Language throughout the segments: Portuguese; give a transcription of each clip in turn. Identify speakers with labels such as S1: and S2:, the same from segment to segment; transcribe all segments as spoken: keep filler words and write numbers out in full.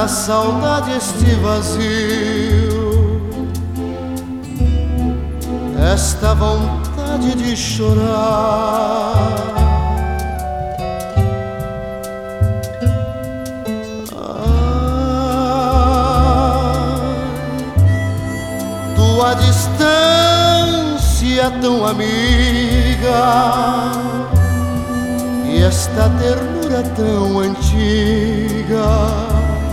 S1: saudade, este vazio, esta vontade de chorar. Ah, tua distância tão amiga e esta ternura tão antiga,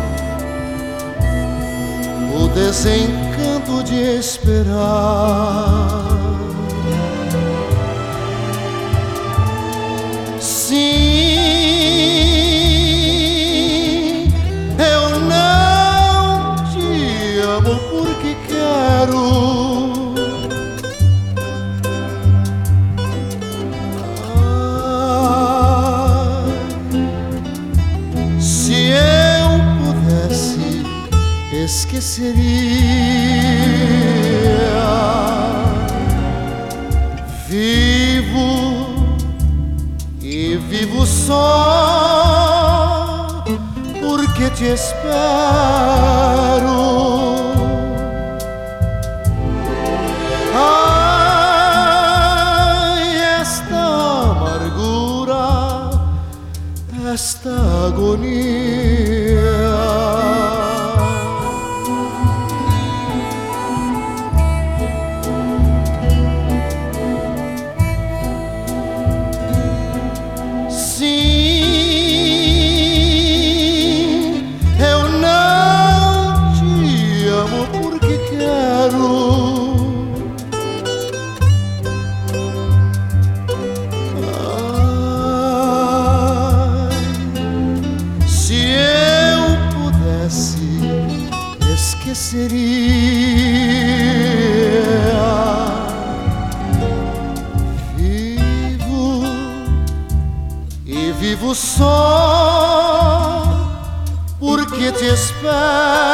S1: o desencanto de esperar. Sim, eu não te amo porque quero. Ah, se eu pudesse, esqueceria. Vivo e vivo só porque te espero. Ai, esta amargura, esta agonia. Sim, eu não te amo porque quero. Ai, se eu pudesse, esqueceria. Vivo só porque te espero.